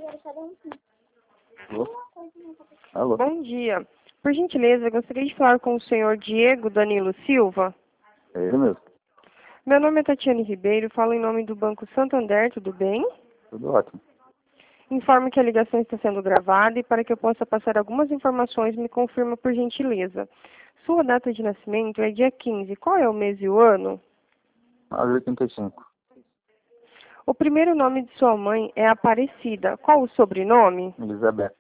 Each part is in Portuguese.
Alô? Alô? Bom dia. Por gentileza, eu gostaria de falar com o senhor Diego Danilo Silva. É ele mesmo. Meu nome é Tatiane Ribeiro, falo em nome do Banco Santander, tudo bem? Tudo ótimo. Informo que a ligação está sendo gravada e para que eu possa passar algumas informações, me confirma por gentileza. Sua data de nascimento é dia 15. Qual é o mês e o ano? 9h85. O primeiro nome de sua mãe é Aparecida. Qual o sobrenome? Elizabeth.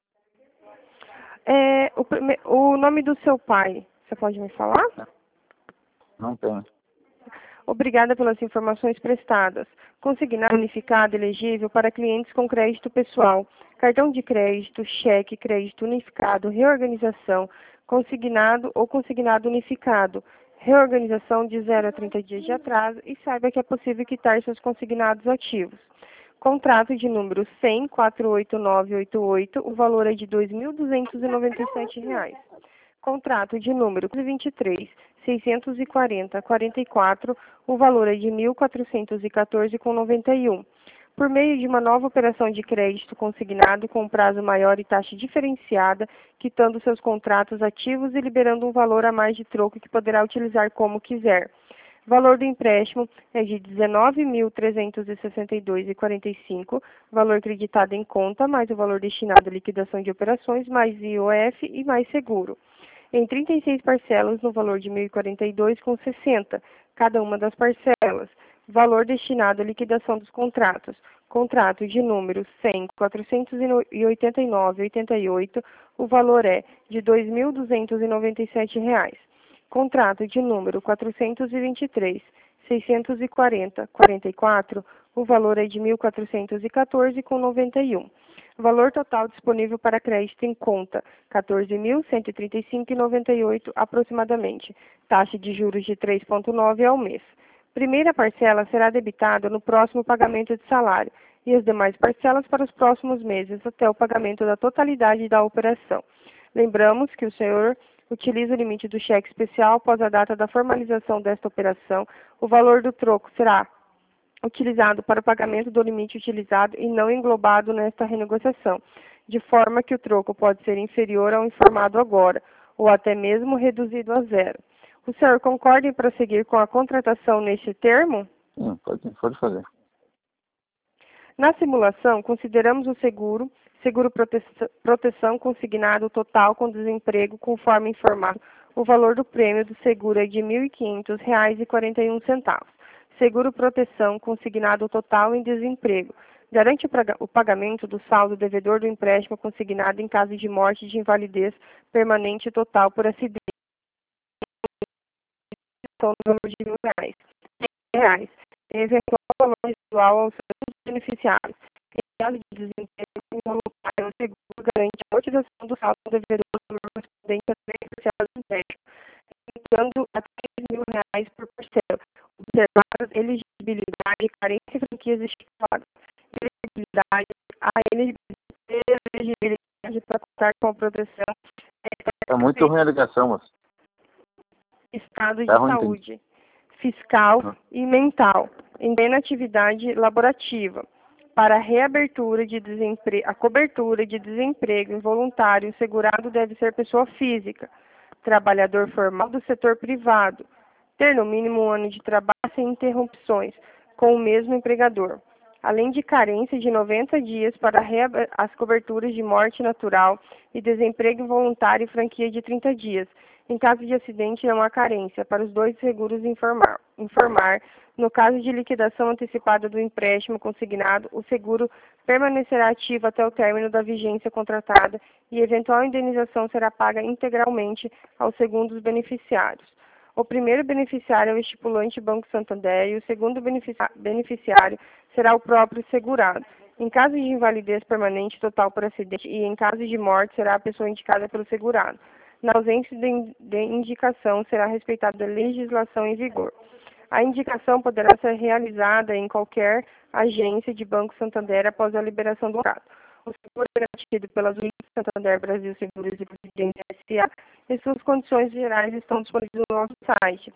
O nome do seu pai, você pode me falar? Não tenho. Obrigada pelas informações prestadas. Consignado unificado elegível para clientes com crédito pessoal, cartão de crédito, cheque, crédito unificado, reorganização, consignado ou consignado unificado, reorganização de 0 a 30 dias de atraso e saiba que é possível quitar seus consignados ativos. Contrato de número 100-48988, o valor é de R$ 2.297. Contrato de número 23-640-44, o valor é de R$ 1.414,91. Por meio de uma nova operação de crédito consignado com prazo maior e taxa diferenciada, quitando seus contratos ativos e liberando um valor a mais de troco que poderá utilizar como quiser. Valor do empréstimo é de R$ 19.362,45, valor creditado em conta, mais o valor destinado à liquidação de operações, mais IOF e mais seguro. Em 36 parcelas no valor de R$ 1.042,60, cada uma das parcelas. Valor destinado à liquidação dos contratos. Contrato de número 100.489,88, o valor é de R$ 2.297. Contrato de número 423-640-44, o valor é de R$ 1.414,91. Valor total disponível para crédito em conta, R$ 14.135,98 aproximadamente. Taxa de juros de 3,9 ao mês. Primeira parcela será debitada no próximo pagamento de salário e as demais parcelas para os próximos meses até o pagamento da totalidade da operação. Lembramos que o senhor utiliza o limite do cheque especial após a data da formalização desta operação. O valor do troco será utilizado para o pagamento do limite utilizado e não englobado nesta renegociação, de forma que o troco pode ser inferior ao informado agora, ou até mesmo reduzido a zero. O senhor concorda em prosseguir com a contratação neste termo? Sim, pode fazer. Na simulação, consideramos o seguro proteção consignado total com desemprego, conforme informado. O valor do prêmio do seguro é de R$ 1.500,41. Seguro proteção consignado total em desemprego. Garante o pagamento do saldo devedor do empréstimo consignado em caso de morte de invalidez permanente total por acidente. No valor de R$ 1.000. Eventual valor residual aos seus beneficiários. Em caso de desemprego involuntário, o seguro garante a amortização do saldo devedor do valor correspondente a 3 parcelas do empréstimo, dando a R$ 3.000 por parcela, observadas elegibilidade e carência de franquias estipuladas. Elegibilidade para contar com a proteção Tá muito ruim a ligação, moço. estado de Tá ruim, saúde, fiscal e mental, em plena atividade laborativa, para a reabertura de desemprego, a cobertura de desemprego involuntário, o segurado deve ser pessoa física, trabalhador formal do setor privado, ter no mínimo 1 ano de trabalho sem interrupções, com o mesmo empregador, além de carência de 90 dias para as coberturas de morte natural e desemprego involuntário e franquia de 30 dias. Em caso de acidente, não há carência para os dois seguros informar. No caso de liquidação antecipada do empréstimo consignado, o seguro permanecerá ativo até o término da vigência contratada e eventual indenização será paga integralmente aos segundos beneficiários. O primeiro beneficiário é o estipulante Banco Santander e o segundo beneficiário será o próprio segurado. Em caso de invalidez permanente total por acidente e em caso de morte, será a pessoa indicada pelo segurado. Na ausência de indicação, será respeitada a legislação em vigor. A indicação poderá ser realizada em qualquer agência de Banco Santander após a liberação do contrato. O seguro é garantido pela Zurich Santander Brasil Seguros e Previdência S.A. e suas condições gerais estão disponíveis no nosso site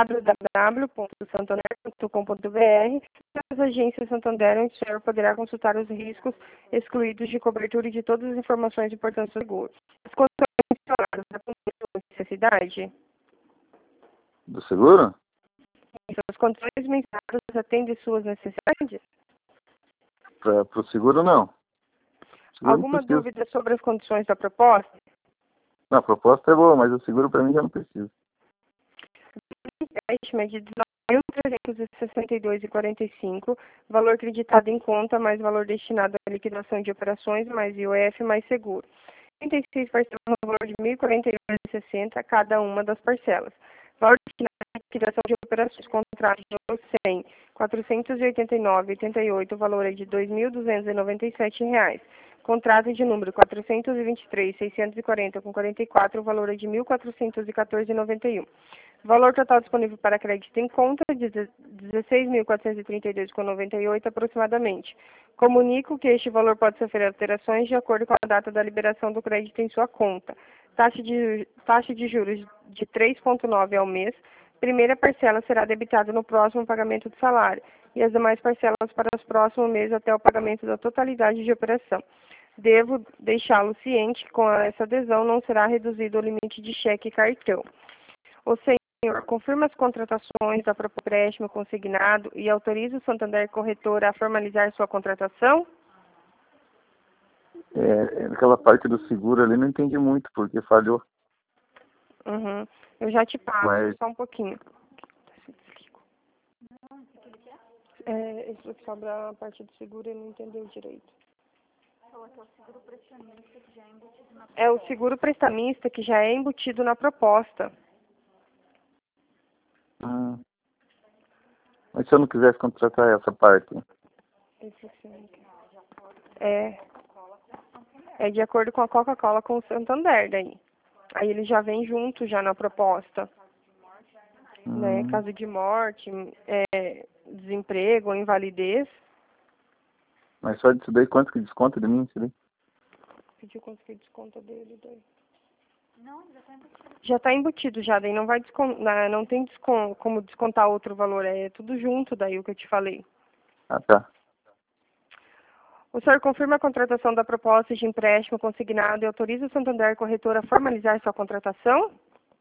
www.santander.com.br. As agências Santander, onde o senhor poderá consultar os riscos excluídos de cobertura e de todas as informações importantes do seguro. As condições mencionadas atendem sua necessidade? Do seguro? As condições mencionadas atendem suas necessidades? Para o seguro, não. Seguro Alguma não precisa. dúvida sobre as condições da proposta? Não, a proposta é boa, mas o seguro para mim já não precisa. Empréstimo é de R$ 19.362,45, valor acreditado em conta, mais valor destinado à liquidação de operações, mais IOF, mais seguro. 36 parcelas no valor de R$ 1.042,60 cada uma das parcelas. Valor destinado à liquidação de operações, contrato de 100, 489,88, o valor é de R$ 2.297. Contrato de número 423.640,44, o valor é de R$ 1.414,91. Valor total disponível para crédito em conta de R$ 16.432,98 aproximadamente. Comunico que este valor pode sofrer alterações de acordo com a data da liberação do crédito em sua conta. Taxa de juros de 3,9 ao mês. Primeira parcela será debitada no próximo pagamento do salário e as demais parcelas para os próximos meses até o pagamento da totalidade de operação. Devo deixá-lo ciente que com essa adesão não será reduzido o limite de cheque e cartão. O senhor confirma as contratações da próprio empréstimo consignado e autoriza o Santander Corretora a formalizar sua contratação? Aquela parte do seguro ali não entendi muito, porque falhou. Uhum. Eu já te passo, Mas... só um pouquinho. Ele falou que sobra a parte do seguro e não entendeu direito. É o seguro prestamista que já é embutido na proposta. Mas se eu não quisesse contratar essa parte? É de acordo com a Coca-Cola com o Santander daí. Aí ele já vem junto já na proposta. Né? Caso de morte, desemprego, invalidez. Mas só disso daí, quanto que desconta de mim? Isso daí? Pediu quanto que desconta dele daí? Não, já está embutido já, daí não vai não tem como descontar outro valor, é tudo junto daí o que eu te falei. Ah, tá. O senhor confirma a contratação da proposta de empréstimo consignado e autoriza o Santander Corretora a formalizar sua contratação?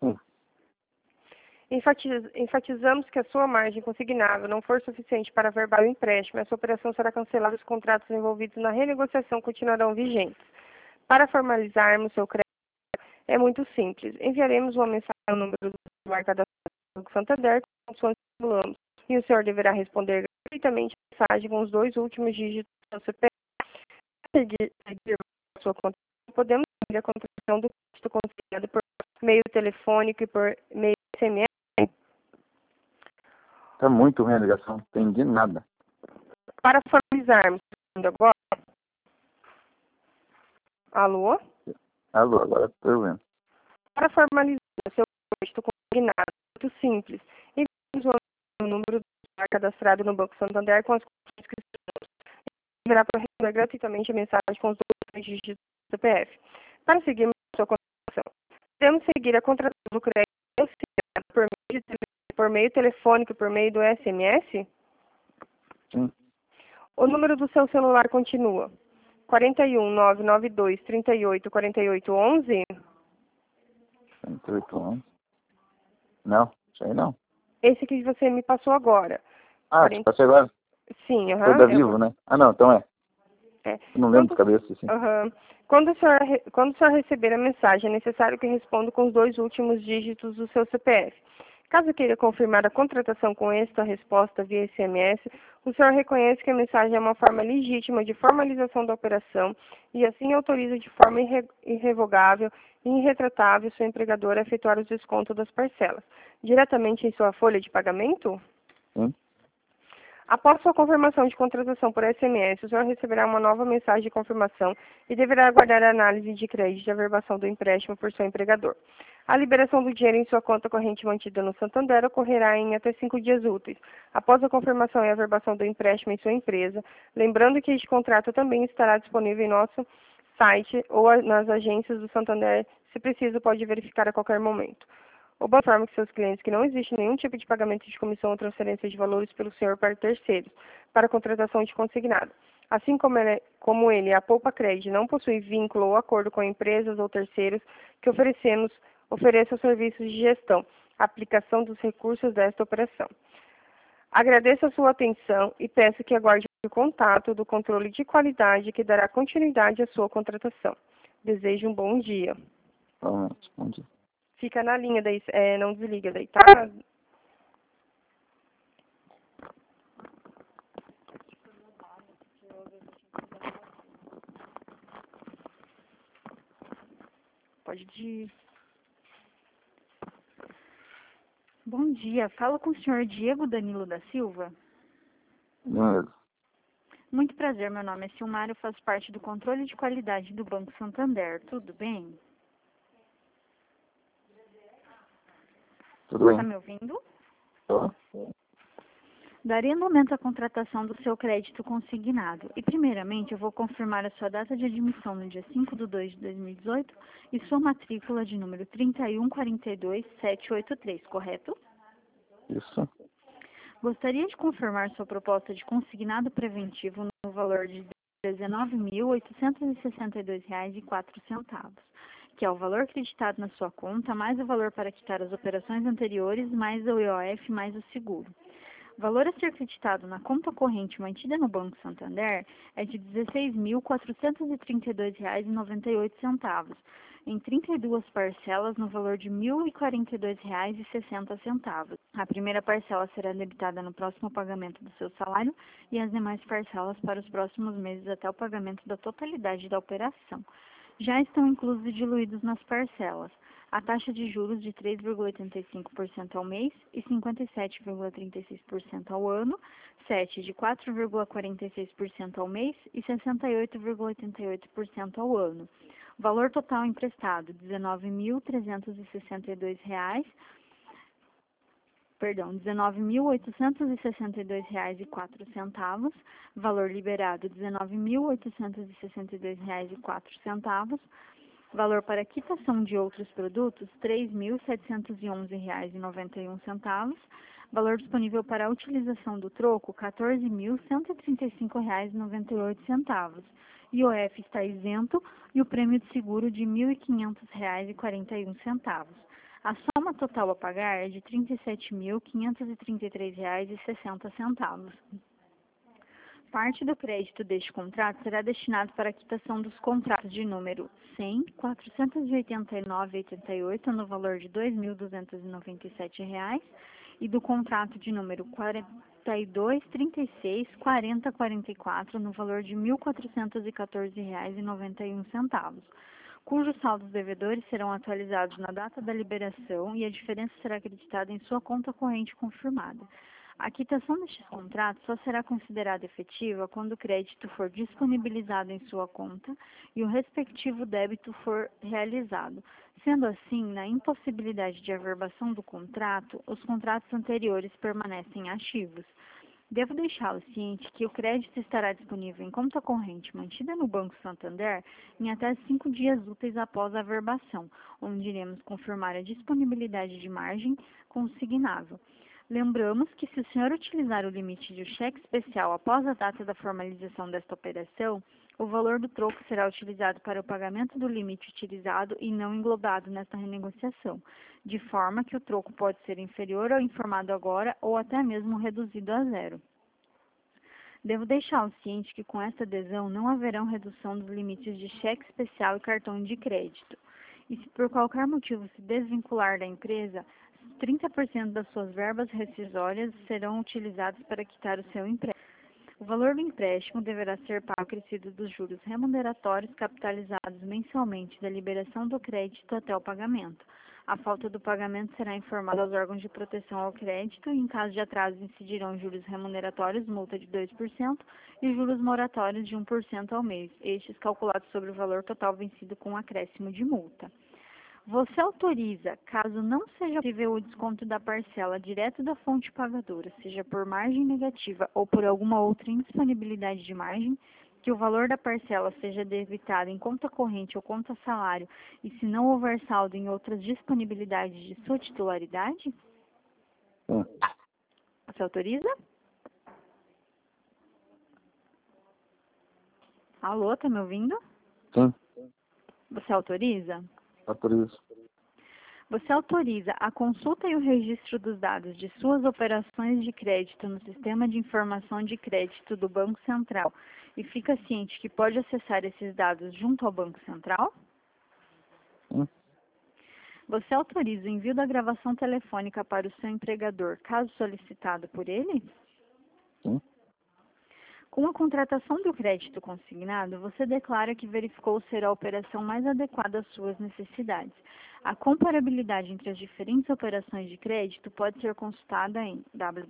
Enfatizamos que a sua margem consignável não for suficiente para averbar o empréstimo, essa operação será cancelada e os contratos envolvidos na renegociação continuarão vigentes. Para formalizarmos seu crédito, é muito simples. Enviaremos uma mensagem ao número do celular cadastrado do Santander com condições que simulamos, e o senhor deverá responder gratuitamente a mensagem com os 2 últimos dígitos do CPF. Para seguir a sua contratação, podemos seguir a contratação do crédito consignado por meio telefônico e por meio SMS. Tá muito ruim a ligação, não entendi nada. Para formalizarmos agora. Alô? Alô, agora estou vendo. Para formalizar o seu crédito consignado, é muito simples. Enviamos o número do celular cadastrado no Banco Santander com as condições que estamos. Deverá responder gratuitamente a mensagem com os 2 dígitos do CPF. Para seguirmos a sua contratação, podemos seguir a contratação do crédito por meio telefônico e por meio do SMS? Sim. O número do seu celular continua 41992 38 48 11? 48 anos. Não, isso aí não. Esse que você me passou agora. Te passei agora? Sim, Foi da Vivo, né? Ah, não, então é. Não lembro de cabeça, assim. Quando o senhor receber a mensagem, é necessário que responda com os 2 últimos dígitos do seu CPF. Caso queira confirmar a contratação com esta resposta via SMS, o senhor reconhece que a mensagem é uma forma legítima de formalização da operação e assim autoriza de forma irrevogável e irretratável seu empregador a efetuar os descontos das parcelas, diretamente em sua folha de pagamento? Sim. Após sua confirmação de contratação por SMS, o senhor receberá uma nova mensagem de confirmação e deverá aguardar a análise de crédito e averbação do empréstimo por seu empregador. A liberação do dinheiro em sua conta corrente mantida no Santander ocorrerá em até 5 dias úteis, após a confirmação e averbação do empréstimo em sua empresa, lembrando que este contrato também estará disponível em nosso site ou nas agências do Santander, se preciso, pode verificar a qualquer momento. O banco informa que seus clientes que não existe nenhum tipo de pagamento de comissão ou transferência de valores pelo senhor para terceiros, para contratação de consignado. Assim como ele, a Poupa Cred, não possui vínculo ou acordo com empresas ou terceiros que ofereçam serviços de gestão, aplicação dos recursos desta operação. Agradeço a sua atenção e peço que aguarde o contato do controle de qualidade que dará continuidade à sua contratação. Desejo um bom dia. Bom dia. Fica na linha daí, não desliga daí, tá? Pode ir. Bom dia, falo com o senhor Diego Danilo da Silva. Beleza. Muito prazer, meu nome é Silmário, faço parte do controle de qualidade do Banco Santander. Tudo bem? Tudo bem? Está me ouvindo? Tô. Darei andamento à contratação do seu crédito consignado. E, primeiramente, eu vou confirmar a sua data de admissão no dia 5/2/2018 e sua matrícula de número 3142783, correto? Isso. Gostaria de confirmar sua proposta de consignado preventivo no valor de R$ 19.862,04, que é o valor acreditado na sua conta, mais o valor para quitar as operações anteriores, mais o IOF, mais o seguro. O valor a ser creditado na conta corrente mantida no Banco Santander é de R$ 16.432,98, em 32 parcelas no valor de R$ 1.042,60. A primeira parcela será debitada no próximo pagamento do seu salário e as demais parcelas para os próximos meses até o pagamento da totalidade da operação. Já estão inclusos e diluídos nas parcelas a taxa de juros de 3,85% ao mês e 57,36% ao ano, 7 de 4,46% ao mês e 68,88% ao ano. Valor total emprestado, R$ 19.862,04. Valor liberado, R$ 19.862,04. Valor para quitação de outros produtos, R$ 3.711,91. Valor disponível para a utilização do troco, R$ 14.135,98. IOF está isento e o prêmio de seguro de R$ 1.500,41. A soma total a pagar é de R$ 37.533,60. Parte do crédito deste contrato será destinado para a quitação dos contratos de número 100, 489,88 no valor de R$ 2.297 e do contrato de número 42, 36, 40, 44 no valor de R$ 1.414,91, cujos saldos devedores serão atualizados na data da liberação e a diferença será acreditada em sua conta corrente confirmada. A quitação destes contratos só será considerada efetiva quando o crédito for disponibilizado em sua conta e o respectivo débito for realizado. Sendo assim, na impossibilidade de averbação do contrato, os contratos anteriores permanecem ativos. Devo deixá-lo ciente que o crédito estará disponível em conta corrente mantida no Banco Santander em até 5 dias úteis após a averbação, onde iremos confirmar a disponibilidade de margem consignável. Lembramos que se o senhor utilizar o limite de cheque especial após a data da formalização desta operação, o valor do troco será utilizado para o pagamento do limite utilizado e não englobado nesta renegociação, de forma que o troco pode ser inferior ao informado agora ou até mesmo reduzido a zero. Devo deixá-lo ciente que com esta adesão não haverão redução dos limites de cheque especial e cartão de crédito. E se por qualquer motivo se desvincular da empresa, 30% das suas verbas rescisórias serão utilizadas para quitar o seu empréstimo. O valor do empréstimo deverá ser pago acrescido dos juros remuneratórios capitalizados mensalmente da liberação do crédito até o pagamento. A falta do pagamento será informada aos órgãos de proteção ao crédito e, em caso de atraso, incidirão juros remuneratórios, multa de 2% e juros moratórios de 1% ao mês, estes calculados sobre o valor total vencido com acréscimo de multa. Você autoriza, caso não seja possível o desconto da parcela direto da fonte pagadora, seja por margem negativa ou por alguma outra indisponibilidade de margem, que o valor da parcela seja debitado em conta corrente ou conta salário e se não houver saldo em outras disponibilidades de sua titularidade? Sim. Você autoriza? Alô, tá me ouvindo? Sim. Você autoriza? Autorizo. Você autoriza a consulta e o registro dos dados de suas operações de crédito no Sistema de Informação de Crédito do Banco Central e fica ciente que pode acessar esses dados junto ao Banco Central? Sim. Você autoriza o envio da gravação telefônica para o seu empregador, caso solicitado por ele? Sim. Com a contratação do crédito consignado, você declara que verificou ser a operação mais adequada às suas necessidades. A comparabilidade entre as diferentes operações de crédito pode ser consultada em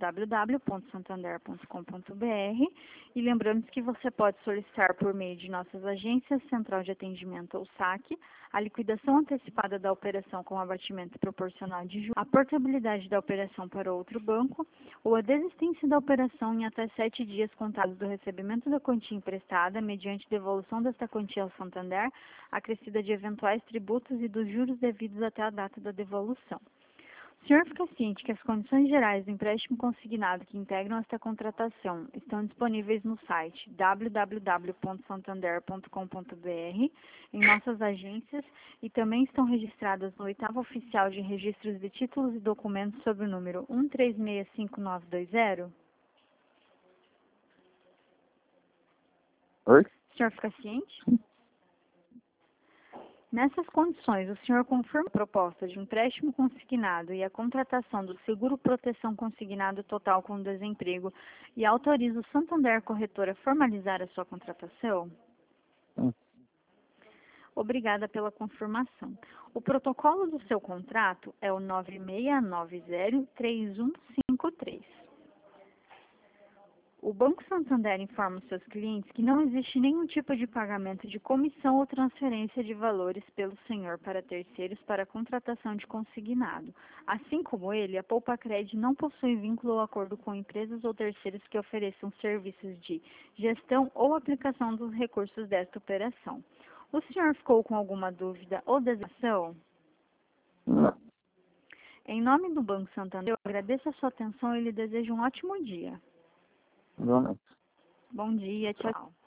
www.santander.com.br e lembramos que você pode solicitar por meio de nossas agências, Central de Atendimento ou SAC, a liquidação antecipada da operação com abatimento proporcional de juros, a portabilidade da operação para outro banco ou a desistência da operação em até 7 dias contados do recebimento da quantia emprestada, mediante devolução desta quantia ao Santander, acrescida de eventuais tributos e dos juros devidos até a data da devolução. O senhor fica ciente que as condições gerais do empréstimo consignado que integram esta contratação estão disponíveis no site www.santander.com.br, em nossas agências e também estão registradas no 8º Oficial de Registros de Títulos e Documentos sob o número 1365-920? Oi? O senhor fica ciente? Nessas condições, o senhor confirma a proposta de empréstimo consignado e a contratação do seguro proteção consignado total com desemprego e autoriza o Santander Corretora a formalizar a sua contratação? Sim. Obrigada pela confirmação. O protocolo do seu contrato é o 96903153. O Banco Santander informa os seus clientes que não existe nenhum tipo de pagamento de comissão ou transferência de valores pelo senhor para terceiros para a contratação de consignado. Assim como ele, a Poupacred não possui vínculo ou acordo com empresas ou terceiros que ofereçam serviços de gestão ou aplicação dos recursos desta operação. O senhor ficou com alguma dúvida ou desação? Não. Em nome do Banco Santander, eu agradeço a sua atenção e lhe desejo um ótimo dia. Igualmente. Bom dia, tchau.